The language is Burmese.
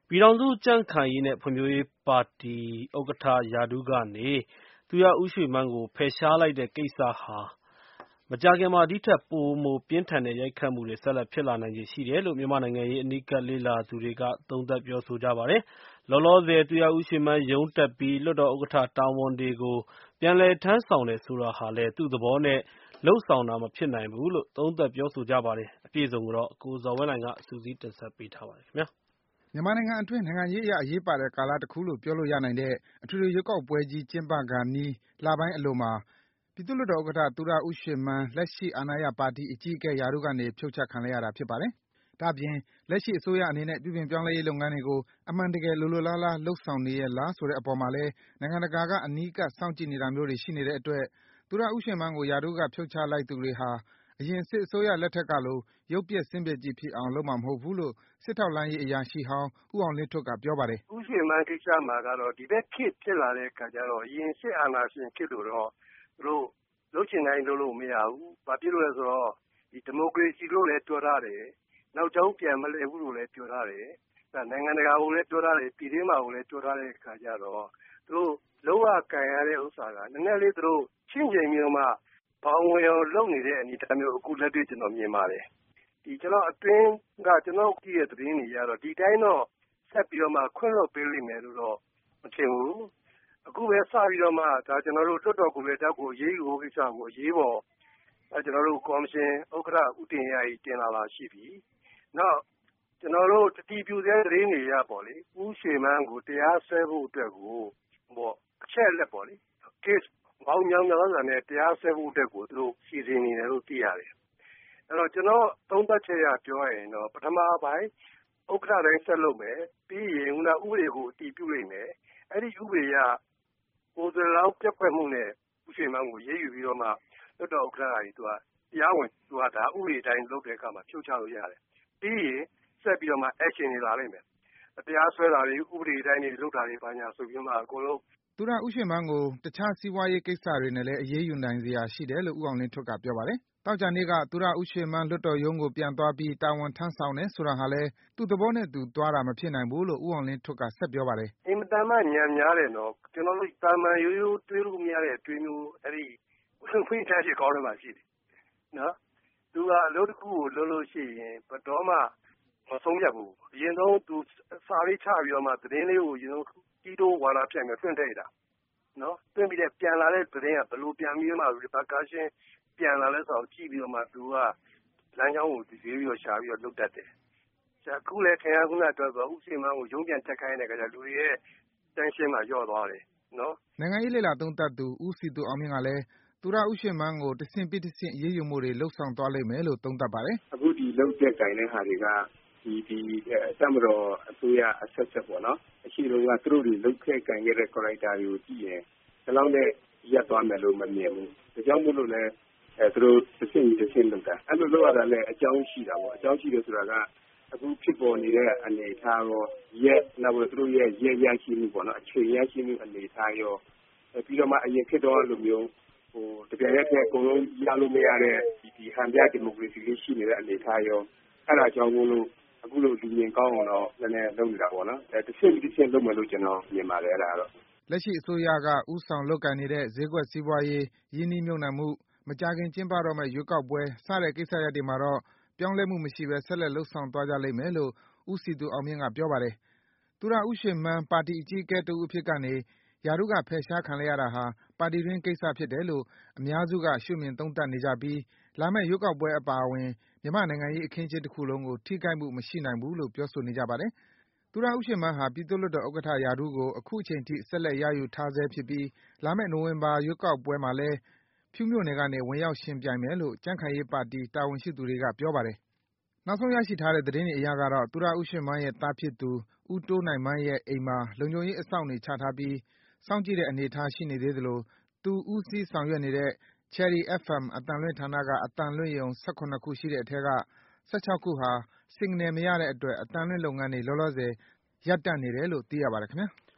ပြည်ထောင်စုကြံ့ခိုင်ရေးနဲ့ဖွံ့ဖြိုးရေးပါတီဥက္ကဋ္ဌရာထူးကနေသူရဦးရွှေမန်းကိုဖယ်ရှားလိုက်တဲ့ကိစ္စဟာမကြာခင်မှာဒီထက်ပိုမိုပြင်းထန်တဲ့ရိုက်ခတ်မှုတွေဆက်လက်ဖြစ်လာနိုင်ခြေရှိတယ်လို့မြန်မာနိုင်ငံရေးအနီးကပ်လေ့လာသူတွေကသုံးသပ်ပြောဆိုကြပါတယ်။လောလောဆယ်သူရဦးရွှေမန်းရုံးတက်ပြီးလွှတ်တော်ဥက္ကဋ္ဌတာဝန်တွေကိုပြန်လည်ထမ်းဆောင်တယ်ဆိုတာဟာလည်းသူ့သဘောနဲ့လုပ်ဆောင်တာမဖြစ်နိုင်ဘူးလို့သုံးသပ်ပြောဆိုကြပါတယ်။အပြည့်အစုံကိုကိုဇော်ဝင်းလှိုင်ကစုစည်းတင်ဆက်ပေးထားပါတယ်ခင်ဗျာ။မြန်မာနိုင်ငံအတွင်းနိုင်ငံရေးအရအရေးပါတဲ့ကာလတခုလို့ပြောလို့ရနိုင်တဲ့အထွေထွေရွေးကောက်ပွဲကြီးကျင်းပခါနီးလပိုင်းအလိုမှာပြည်သူ့လွှတ်တော်ဥက္ကဋ္ဌသူရဦးရွှေမန်းလက်ရှိအာဏာရပါတီအကြီးအကဲရာထူးကနေဖြုတ်ချခံလိုက်ရတာဖြစ်ပါတယ်။ဒါ့အပြင်လက်ရှိအစိုးရအနေနဲ့ပြုပြင်ပြောင်းလဲရေးလုပ်ငန်းတွေကိုအမှန်တကယ်လိုလိုလားလားလုပ်ဆောင်နေရဲ့လားဆိုတဲ့အပေါ်မှာလည်းနိုင်ငံတကာကအနီးကပ်စောင့်ကြည့်နေတာမျိုးတွေရှိနေတဲ့အတွက်သူရဦးရွှေမန်းကိုရာထူးကဖြုတ်ချလိုက်သူတွေဟာအရင်စစ်အစိုးရလက်ထက်ကလိုရုပ်ပျက်ဆင်းပျက်ကြီးဖြစ်အောင်လုပ်မှာမဟုတ်ဘူးလို့စစ်ထောက်လှမ်းရေးအရာရှိဟောင်းဦးအောင်လင်းထွဋ်ကပြောပါတယ်။ဦးရွှေမန်းကိစ္စမှာကတော့ဒီဘက်ခေတ်ဖြစ်လာတဲ့အခါကျတော့အရင်စစ်အာဏာရှင်ခေတ်လို့တော့သူတို့လုပ်ချင်တိုင်းလုပ်လို့မရဘူး။ဘာဖြစ်လို့လဲဆိုတော့ဒီမိုကရေစီလို့လည်းပြောထားတယ်။နောက်ကြောင်းပြန်မလဲဘူးလို့လည်းပြောထားတယ်။နိုင်ငံတကာကိုလည်းပြောထားတယ်ပြည်တွင်းမှာကိုလည်းပြောထားတဲ့အခါကျတော့သူတို့လုံးဝကန်ရတဲ့ဥစ္စာကနည်းနည်းလေးသူတို့ချင့်ချိန်ပြီးတော့မှဘောင်ဝင်အောင်လုပ်နေတဲ့အနေအထားမျိုးအခုလက်တွေ့ကျွန်တော်မြင်ပါတယ်။ကျွန်တော်အတွင်းကကျွန်တော်ကြည့်တဲ့သတင်းတွေကတော့ဒီတိုင်းတော့ဆက်ပြီးတော့မှခွင့်လွှတ်ပေးလိမ့်မယ်လို့တော့မထင်ဘူး။အခုပဲစပြီးတော့မှဒါကျွန်တော်တို့လွှတ်တော်ကိုလည်းတောက်ကိုရေးယူဖို့ကိစ္စကိုအရေးပေါ်ကျွန်တော်တို့ကော်မရှင်ဥက္ကဋ္ဌဦးတင်ရည်တင်လာတာရှိပြီ။နောက်ကျွန်တော်တို့တတိပြုတဲ့သတင်းတွေရပေါ့လေဦးရွှေမန်းကိုတရားစွဲဖို့အတွက်ကိုအချက်လက်ပေါ့လေ case ဘောင်းမြောင်းများစွာနဲ့တရားစွဲဖို့အတွက်ကိုသူတို့စီစဉ်နေတယ်လို့သိရတယ်။အဲ့တော့ကျွန်တော်သုံးသပ်ချက်ရပြောရရင်တော့ပထမပိုင်းဥက္ကဋ္ဌတိုင်းဆက်လုပ်မယ်ပြီးရင်ဥပဒေကိုအတည်ပြုလိုက်မယ်အဲ့ဒီဥပဒေကကိုယ်စားလှယ်ပြတ်ဖွဲ့မှုနဲ့ဦးရွှေမန်းကိုရေးယူပြီးတော့မှလွှတ်တော်ဥက္ကဋ္ဌကြီးသူကတရားဝင်သူကဒါဥပဒေတိုင်းလုပ်တဲ့အခါမှာဖြုတ်ချလို့ရတယ်။ပြီးရင်ဆက်ပြီးတော့မှ action တွေလာနိုင်မယ်။တရားစွဲတာတွေဥပဒေတိုင်းတွေလုပ်တာတွေဘာညာဆိုပြီးမှအကုန်လုံးသူရဦးရွှေမန်းကိုတခြားစီးပွားရေးကိစ္စတွေနဲ့လည်းအရေးယူနိုင်စရာရှိတယ်လို့ဦးအောင်လင်းထွဋ်ကပြောပါတယ်။သောကြာနေ့ကသူရဦးရွှေမန်းလွှတ်တော်ရုံးကိုပြန်သွားပြီးတာဝန်ထမ်းဆောင်တယ်ဆိုတာဟာလည်းသူ့သဘောနဲ့သူသွားတာမဖြစ်နိုင်ဘူးလို့ဦးအောင်လင်းထွဋ်ကဆက်ပြောပါတယ်။အင်မတန်မှညံများတယ်နော်ကျွန်တော်တို့တာမန်ရိုးရိုးတွေးလို့မရတဲ့အတွေးမျိုးအဲ့ဒီဖွင့်ထားရှိကောင်းတယ်မှာရှိတယ်။နော်သူကအလုပ်တစ်ခုကိုလုပ်လို့ရှိရင်ဘယ်တော့မှမဆုံးဖြတ်ဘူး။အရင်ဆုံးသူစာလေးချပြီးတော့မှသတင်းလေးကိုအရင်ဆုံးတီးတိုးဝါလာဖြန့်ပြီးတွန့်ထည့်တာ။နော်တွန့်ပြီးတဲ့ပြန်လာတဲ့သတင်းကဘယ်လိုပြန်ပြီးမှ repercussion ပြန်လာလဲဆိုတော့ကြည့်ပြီးတော့မှသူကလမ်းကြောင်းကိုဒီပြီးတော့ရှာပြီးတော့လုပ်တတ်တယ်။အခုလည်းခင်ဗျားခုနပြောဆိုဦးရွှေမန်းကိုရုံးပြန်တက်ခိုင်းတဲ့အခါကျလူတွေရဲ့ tension မှာညော့သွားတယ်နော်။နိုင်ငံရေးလေလာသုံးသပ်သူဦးစီသူအောင်မြင့်ကလည်းသူရဦးရွှေမန်းကိုတဆင့်ပြီးတဆင့်အရေးယူမှုတွေလှုပ်ဆောင်သွားလိမ့်မယ်လို့သုံးသပ်ပါတယ်။အခုဒီလုပ်တဲ့တိုင်တဲ့ဟာတွေကဒီတမတော်အစိုးရအဆက်ဆက်ပေါ့နော်။အရှိလုံးကသူတို့တွေလုပ်ခဲ့ကြတဲ့ character တွေကိုကြည့်ရင်ဒီလောက်နဲ့ရပ်သွားမယ်လို့မမြင်ဘူး။ဒါကြောင့်မို့လို့လည်းသူတို့တဆင့်လုပ်တာအဲ့လိုလုပ်ရတာလည်းအကြောင်းရှိတာပေါ့အကြောင်းရှိတယ်ဆိုတာကအခုဖြစ်ပေါ်နေတဲ့အနေအထားရောနောက်သူတို့ရဲ့ရရှိမှုပေါ့နော်အချိန်ရရှိမှုအနေအထားရောပြီးတော့မှအရင်ဖြစ်တော့လိုမျိုးတကယ်ရဲ့အကုန်လုံးရလို့မရတဲ့ဒီဟန်ပြဒီမိုကရေစီလေးရှိနေတဲ့အနေအထားရောအဲ့ဒါကြောင့်မို့လို့အခုလိုလူမြင်ကောင်းအောင်တော့နည်းနည်းလုပ်နေတာပေါ့နော်တဆင့်လုပ်မယ်လို့ကျွန်တော်မြင်ပါတယ်အဲ့ဒါကတော့လက်ရှိအစိုးရကဥဆောင်လုပ်ကိုင်နေတဲ့ဈေးကွက်စီးပွားရေးရင်းနှီးမြှုပ်နှံမှုမကြာခင်ကျင်းပတော့မယ့်ရွေးကောက်ပွဲစတဲ့ကိစ္စရပ်တွေမှာတော့ပြောင်းလဲမှုမရှိဘဲဆက်လက်လုပ်ဆောင်သွားကြလိမ့်မယ်လို့ဦးစီသူအောင်မြင့်ကပြောပါတယ်။သူရဦးရွှေမန်းပါတီအကြီးအကဲတဦးအဖြစ်ကနေရာထူးကဖယ်ရှားခံလိုက်ရတာဟာပါတီတွင်းကိစ္စဖြစ်တယ်လို့အများစုကရှုမြင်သုံးသပ်နေကြပြီးလာမယ့်ရွေးကောက်ပွဲအပါအဝင်မြန်မာ့နိုင်ငံရေးအခင်းအကျင်းတခုလုံးကိုထိခိုက်မှုမရှိနိုင်ဘူးလို့ပြောဆိုနေကြပါတယ်။သူရဦးရွှေမန်းဟာပြည်သူ့လွှတ်တော်ဥက္ကဋ္ဌရာထူးကိုအခုချိန်ထိဆက်လက်ရယူထားဆဲဖြစ်ပြီးလာမယ့်နိုဝင်ဘာရွေးကောက်ပွဲမှာလည်းဖြူးမြို့နယ်ကနေဝင်ရောက်ယှဉ်ပြိုင်မယ်လို့ကြံ့ခိုင်ရေးပါတီတာဝန်ရှိသူတွေကပြောပါတယ်။နောက်ဆုံးရရှိထားတဲ့သတင်းတွေအရကတော့သူရဦးရွှေမန်းရဲ့သားဖြစ်သူဦးတိုးနိုင်မန်းရဲ့အိမ်မှာလုံခြုံရေးအစောင့်တွေချထားပြီးစောင့်ကြည့်တဲ့အနေအထားရှိနေသေးသလိုသူဦးစီးဆောင်ရွက်နေတဲ့ Cherry FM အသံလွှင့်ဌာနကအသံလွှင့်ရုံ၁၇ခုရှိတဲ့အထဲက၁၆ခုဟာ Signal မရတဲ့အတွက်အသံလွှင့်လုပ်ငန်းတွေလောလောဆယ်ရပ်တန့်နေတယ်လို့သိရပါတယ်ခင်ဗျာ။